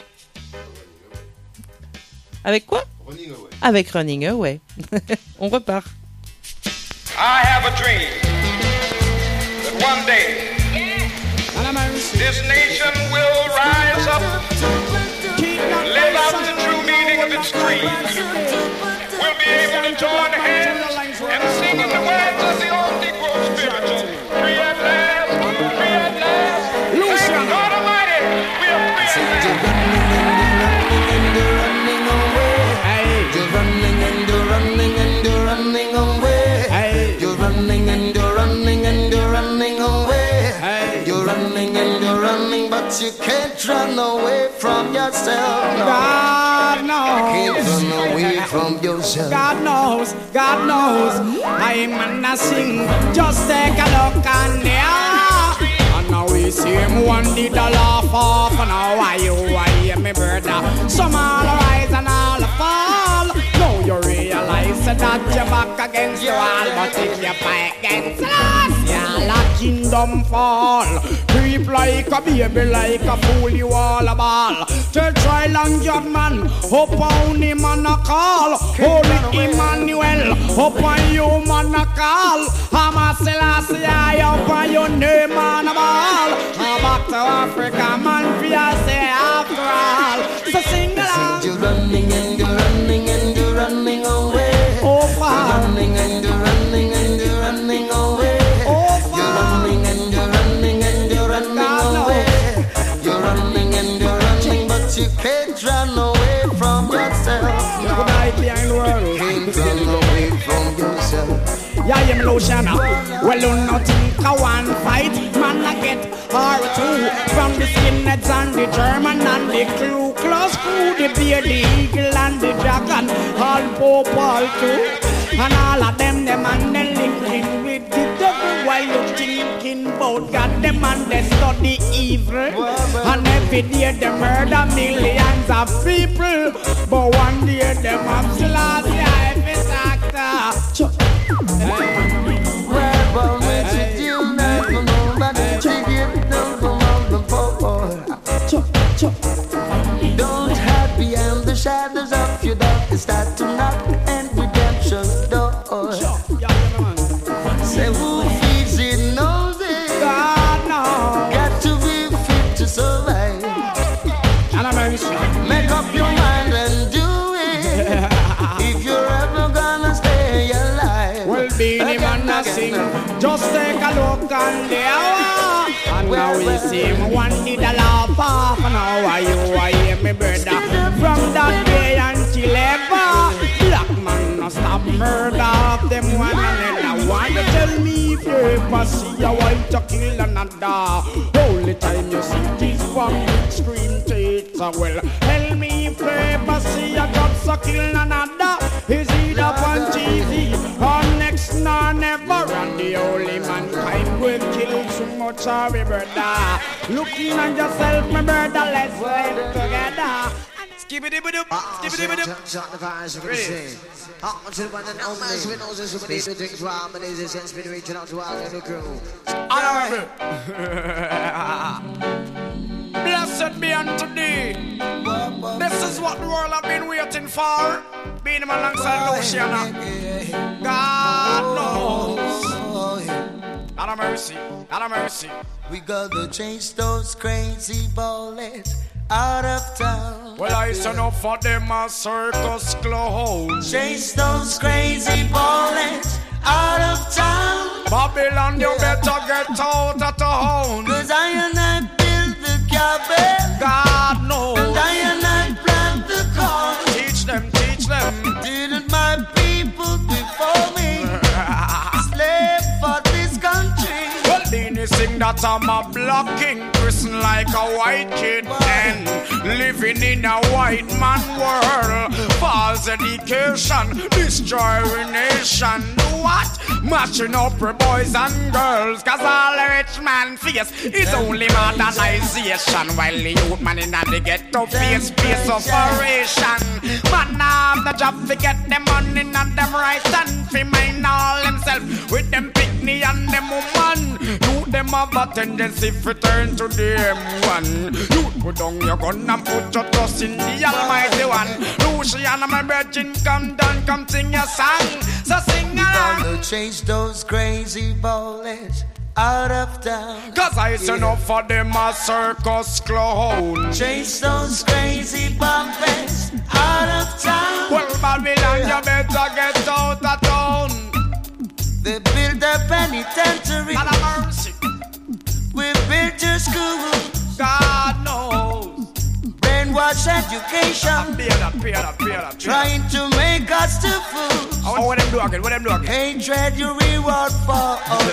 Avec quoi? Running Away. Avec Running Away. On repart. I have a dream that one day this nation will rise up, live out the true meaning of its creed. We'll be able to join hands and sing in the words of the old Negro spiritual. Free at last, free at last. Thank God Almighty, we are free at last. You're running and you're running and you're running away. Hey. You're running and you're running and you're running away. Hey. You're running and you're running, but you can't run away from yourself. No. God knows. Can't run away from yourself. God knows. God knows. I'm gonna sing. Just take a look on there. And now we see him one did a laugh off. And now why you, why you, me brother? Some all rise and all fall. Now you realize that you're back against the wall. But if you fight against us, yeah, la kingdom fall. Creep like a baby, like a fool, you all a ball. Tell trial and judgment, up on him and a call. Holy Emmanuel, up on you man a call. Hamas Selassie, up on your name and a ball. Back to Africa, man, for you say after all. So sing along. You're running and you're running and you're running away. Oh, far. You're running and you're running and you're running away. Oh, far. You're running and you're running and you're running God away. Knows. You're running and you're running, but you can't run away from yourself. Good night behind the world. Can't run away from yourself. Yeah, I'm Luciano. Well, you not think I want fight. Man, I get R two from the skinheads and the German and the Ku Klux Crew, the bear, the eagle and the dragon, all Pope, all too. And all of them, them and they linking with the devil while you thinking about God. Them and they study evil. And every day they murder millions of people. But one day them have Selassie, if it's actor. Well, well, what you do now for nobody to get down from all the poor. Don't hide behind the shadows of your dark. Start to knock and redemption's door. Say who feeds it knows it. God knows. Got to be fit to survive. And I'm Make up your mind and do it. If you're ever gonna stay alive. Well, Beenie Man a sing. Just take a look on the hour. And now we see him one did a laugh off. And now why you, why you, me brother? From that day until ever, black man no stop murder of them one another. Want to tell me if you ever see a white to kill another? Only time you see this one extreme takes a well. Tell me if you ever see a God to kill another. Is it up on T V or next nor never? And the holy mankind will kill so much of a brother. Looking at yourself, my brother, let's live together. Skibidi-bidi-doop, skibidi-bidi-doop. Shot the fires for the scene. Hot to the one and only. We know this is what drink from, and this is since been reaching out to all of the crew. Honorable. Blessed be unto thee. This is what the world have been waiting for. Being him alongside Luciano. God knows. God of mercy, God of mercy. We gotta chase those crazy bullets out of town. Well, I send up for them a circus clown. Chase those crazy bullets out of town. Babylon, you better get out of town. Cause I and I build the cabin. God knows. And I and I plant the corn. Teach them, teach them. Didn't my people before me slave for this country? Well, Beanie sing that I'm a black king, person like a white kid, and living in a white man world. False education, destroying nation. What? Matching up for boys and girls, cause all the rich man face is only modernization, while the youth man in the ghetto face face operation. Man have the job to get them money and them right and fi mind all themself with them picnic and them woman. You them have a tendency to turn to them one. You put down your gun and put your trust in the Almighty One. Luciana, my virgin, come down, come sing your song. So sing along. Gonna chase those crazy bullets out of town. Cause I send up for them a circus clown. Chase those crazy bumpers out of town. Well, Babylon, you better get out of town. They built a penitentiary. God have mercy. We built a school. God knows. Brainwash education. Beer that, beer that, beer that. Trying to make us to fools. Oh, what them do again? What them do again? Hatred you reward for all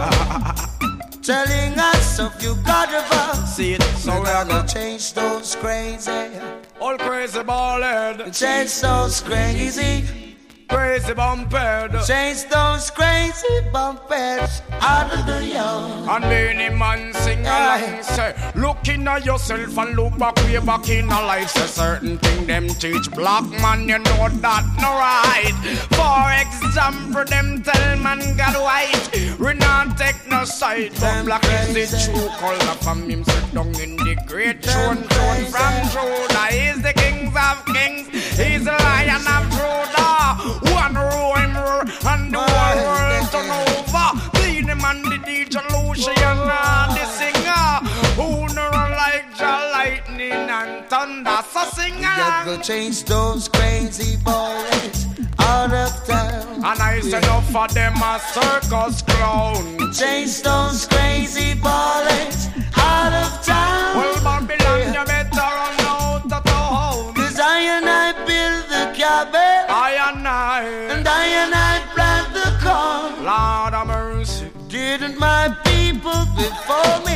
love. Telling us of you God above. See it, so we're gonna change those crazy. All crazy ballhead. Change those crazy. Crazy bumped. Change those crazy bumpers out of the yard. And many man sing along, say, looking at yourself and look back way back in a life. Say certain thing them teach black man, you know that no right. For example, them tell man God white, we not take no side. But black is the true color from him sit down in the great throne, throne from Judah. He's the kings of kings, he's the lion of Judah. One row him roar and the whole world turn over. Be the man, the D J Lucian and the singer who no run like Jah lightning and thunder. So sing along. Go change those crazy boys out of town. And I said up for them a circus clown. Change those crazy boys out of town. Well, Babylon, you better run out of town. Cause I and I build the cabin. I and I. And I and I plant the corn. Lord of mercy. Didn't my people before me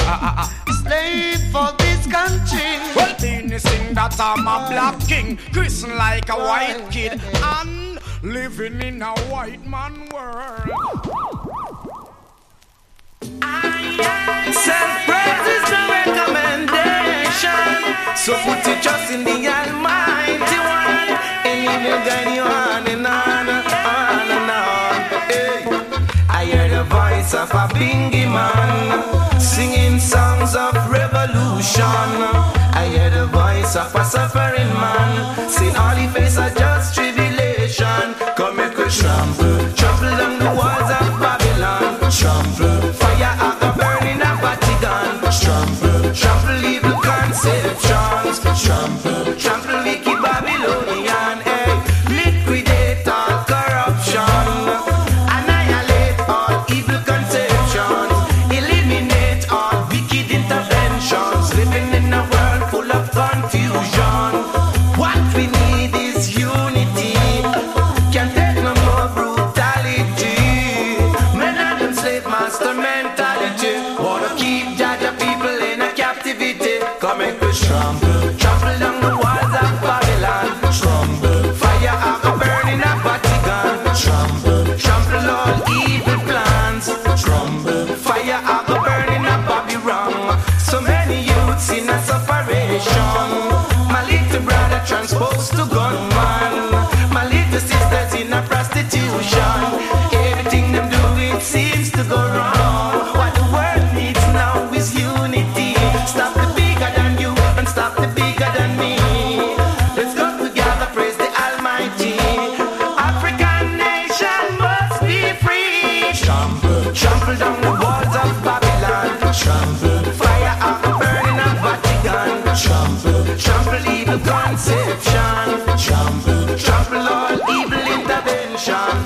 slave for this country? Well, Beanie sing that I'm a black king, christened like a white kid, and living in a white man world. Self-praise is no recommendation, so put your trust in the Almighty One, and He will guide you on and on, on and on. Hey. I heard the voice of a bingy man singing songs of revolution. I heard the voice of a suffering man saying all he face are just tribulation. Come make us trample, trample down the walls of Babylon. Trample, fire at the burning of Vatican. Trample, trample evil conceptions. Trample, trample wicked Babylonian. Hey, liquidate all corruption. Annihilate all evil conceptions. Eliminate all wicked interventions. Living in a world full of confusion. What we need is unity. Can't take no more brutality. Men and them slave master mentality. Wanna keep Jaja people in a captivity. Come make us trample, trample down the walls of Babylon. Trample, fire out the burning of Vatican. Trample, trample all evil plans. Trample, fire out the burning of Babylon. So many youths in a separation. My little brother transposed to gunman. My little sisters in a prostitution. Everything them do, it seems to go wrong. What the world needs now is unity. Stop the bigger than you and stop the bigger than me. Let's go together, praise the Almighty. African nation must be free. Trample, trample down the walls of Babylon. Trample, fire out the burning of Vatican. Trample, trample evil conception. Trample, trample all evil intervention.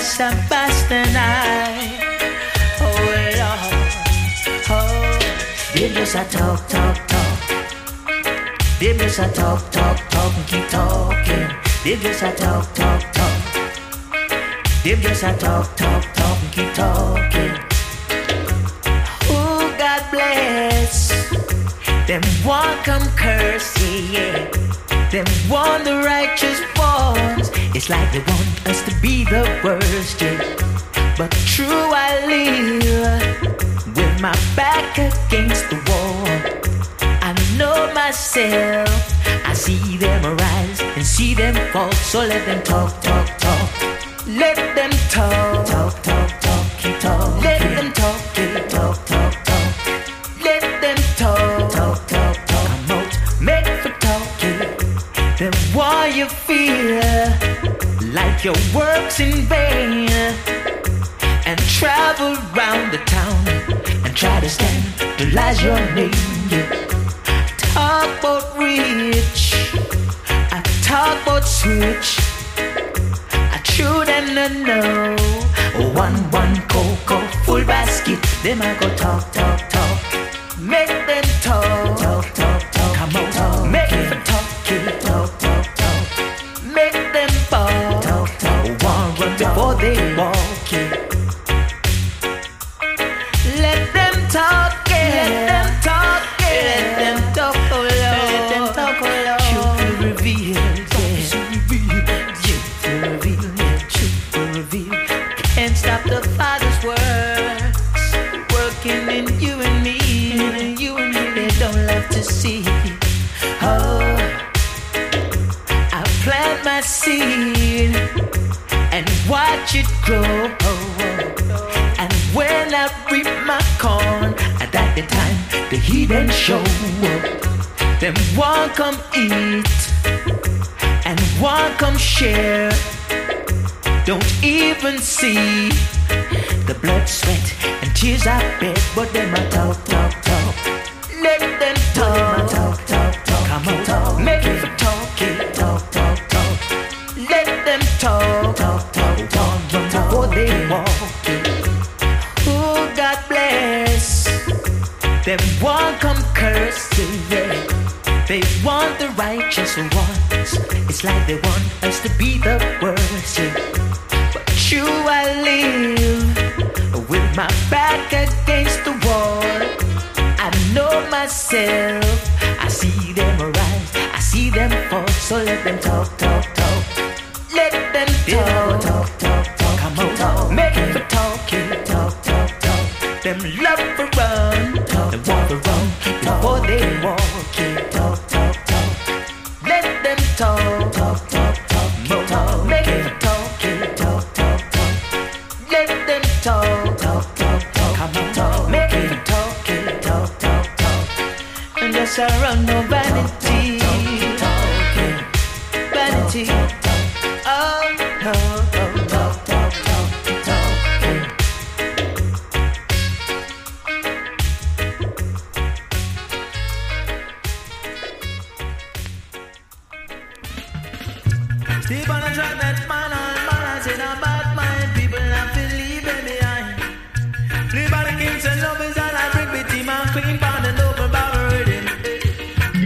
That's a bastard night. Oh, Lord. Oh, they just a talk, talk, talk. They just a talk, talk, talk and keep talking. They just a talk, talk, talk. They just a talk, talk, talk and keep talking. Oh, God bless. Them one come curse, yeah, yeah. Them want the righteous ones. It's like they want us to be the worst, yeah. But true I live with my back against the wall. I know myself. I see them arise and see them fall. So let them talk, talk, talk. Let them talk, talk, talk, talk. Keep talking. Let them talk, keep talk, talk, talk. Let them talk, talk, talk, talk. I'm out, make for talking. Then why you feel like your work's in vain, and travel round the town and try to scandalize your name. Yeah. Talk about rich, I talk about switch. I true them no know. One one cocoa full basket. Them I go talk talk talk. Make them talk talk talk talk. Come on talk. Make them talk talk talk talk. Make them fall talk talk. One run before they walk in. Let them talk. Let them talk. Let them talk. Oh Lord. Let them talk. Oh Lord. Truth will reveal. Truth will reveal. Truth will reveal. Can't stop the Father's works working in you and me. In you and me. They don't love to see. Oh, I plant my seed and watch it grow. And when I reap my corn, at that the time the heathen show. Them one come eat and one come share. Don't even see the blood, sweat, and tears I bed, but them a talk, talk, talk. Let them talk, talk, talk, talk. Come on, talk, make it for talking, talk, talk, talk. Let them talk, talk, talk, talk, talk, before they walk in. Oh, God bless. Them one come cursing, yeah. They want the righteous ones. It's like they want us to be the worst, yeah. But true I live with my back against the wall. I know myself. I see them arise, I see them fall. So let them talk, talk, talk. Let them talk, talk, talk, talk. Come on, talk. Make it for talking, talk, talk, talk. Them love for run, talk, them want to run before they walk in. Talk, talk, talk. Let them talk, talk, talk, talk. More talk. Make it for talking, talk, talk, talk. Let them talk, talk, talk, talk. Come on, talk. Make it for talking, talk, talk, talk. And just around no vanity, vanity. Oh no, oh, talk, talk, talk, talking. People are trying that man on man, I say no bad mind. People not feel leaving behind. Live by the kings and lovers, and I bring with him and queen band and over barrel.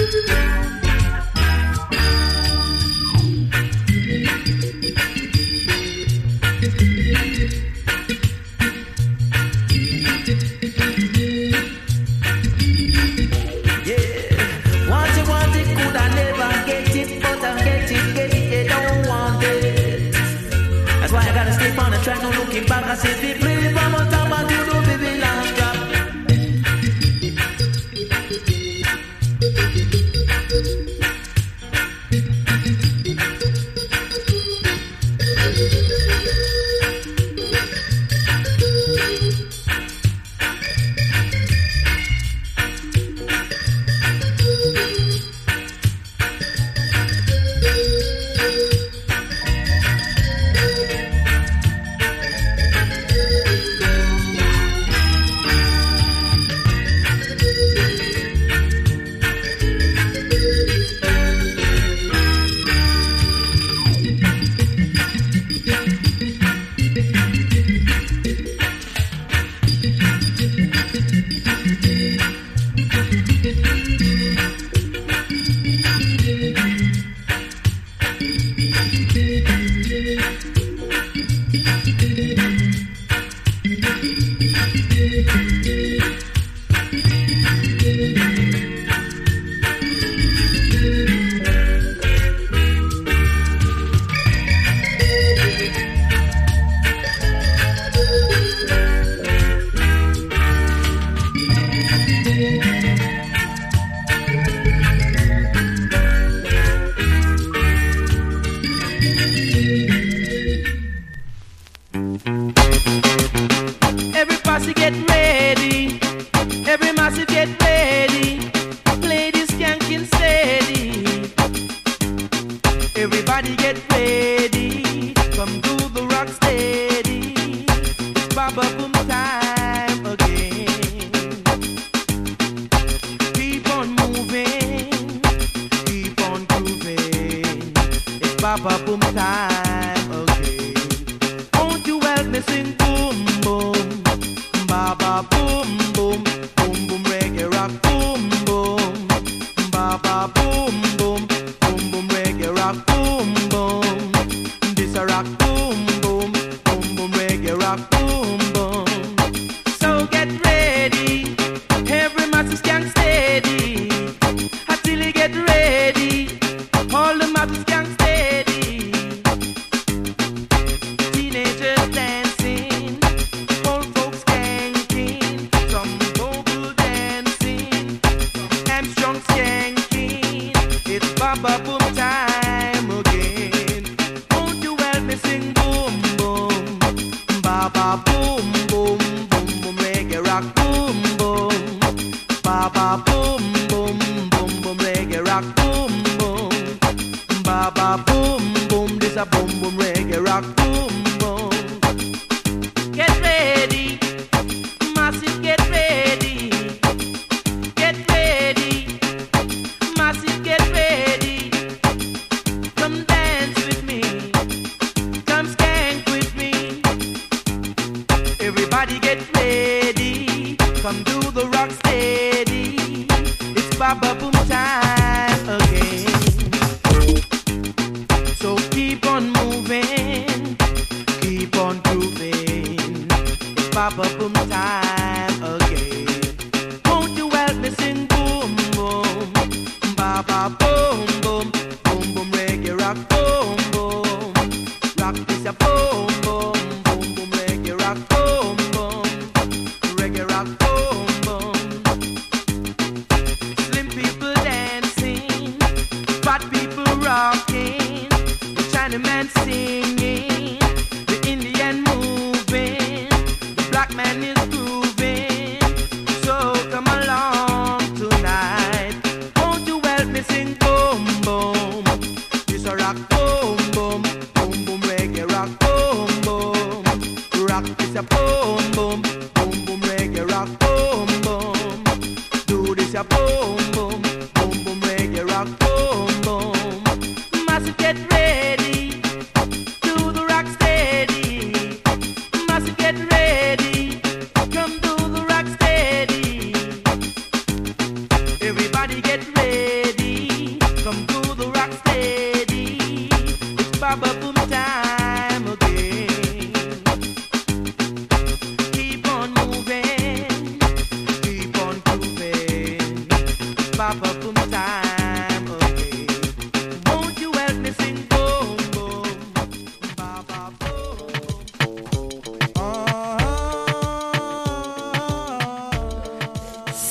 Everybody get ready.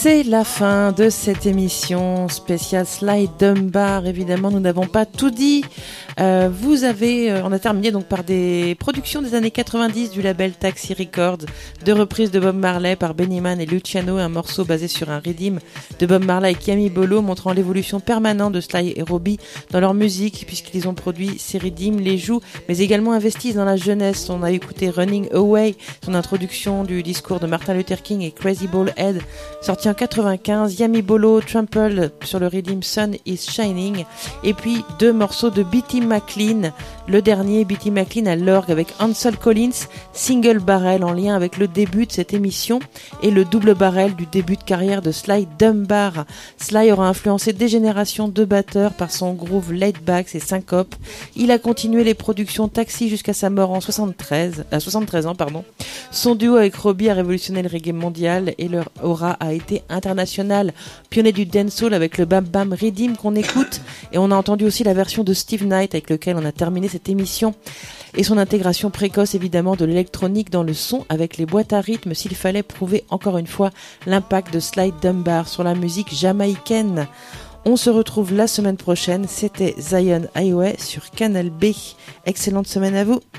C'est la fin de cette émission spéciale Sly Dunbar. Évidemment, nous n'avons pas tout dit. Euh, vous avez, euh, on a terminé donc par des productions des années quatre-vingt-dix du label Taxi Records, deux reprises de Bob Marley par Benny Man et Luciano, un morceau basé sur un rhythm de Bob Marley et Yami Bolo, montrant l'évolution permanente de Sly et Robbie dans leur musique, puisqu'ils ont produit ces rhythms, les jouent, mais également investissent dans la jeunesse. On a écouté Running Away, son introduction du discours de Martin Luther King, et Crazy Ball Head, sorti en quatre-vingt-quinze, Yami Bolo, Trample sur le rhythm Sun is Shining, et puis deux morceaux de B T McLean, le dernier B T McLean à l'orgue avec Ansel Collins, Single Barrel, en lien avec le début de cette émission et le double barrel du début de carrière de Sly Dunbar. Sly aura influencé des générations de batteurs par son groove laid back et syncope. Il a continué les productions Taxi jusqu'à sa mort en soixante-treize, à soixante-treize ans, pardon. Son duo avec Robbie a révolutionné le reggae mondial et leur aura a été international. Pionnier du dancehall avec le Bam Bam Rhythm qu'on écoute, et on a entendu aussi la version de Steve Knight avec lequel on a terminé cette émission, et son intégration précoce évidemment de l'électronique dans le son avec les boîtes à rythme, s'il fallait prouver encore une fois l'impact de Sly Dunbar sur la musique jamaïcaine. On se retrouve la semaine prochaine. C'était Zion Highway sur Canal B. Excellente semaine à vous.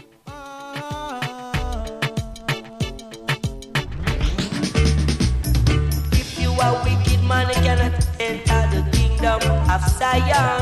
If you are wicked man, you cannot enter the kingdom of Zion.